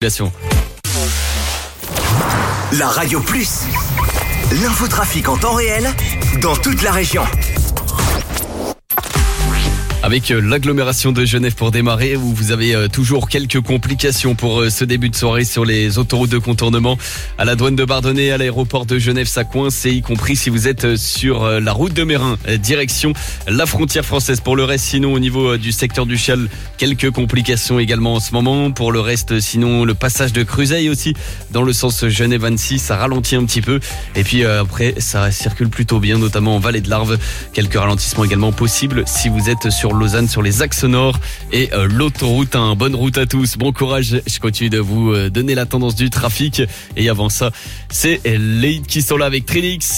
La Radio Plus, l'infotrafic en temps réel dans toute la région. Avec l'agglomération de Genève pour démarrer, où vous avez toujours quelques complications pour ce début de soirée sur les autoroutes de contournement. À la douane de Bardonnay, à l'aéroport de Genève, ça coince, et y compris si vous êtes sur la route de Mérin, direction la frontière française. Pour le reste, sinon, au niveau du secteur du Chial, quelques complications également en ce moment. Pour le reste, sinon, le passage de Cruseille aussi, dans le sens Genève-Annecy, ça ralentit un petit peu. Et puis après, ça circule plutôt bien, notamment en vallée de l'Arve. Quelques ralentissements également possibles si vous êtes sur Lausanne, sur les axes nord et l'autoroute 1. Bonne route à tous, bon courage. Je continue de vous donner la tendance du trafic. Et avant ça, c'est les hits qui sont là avec Trinix.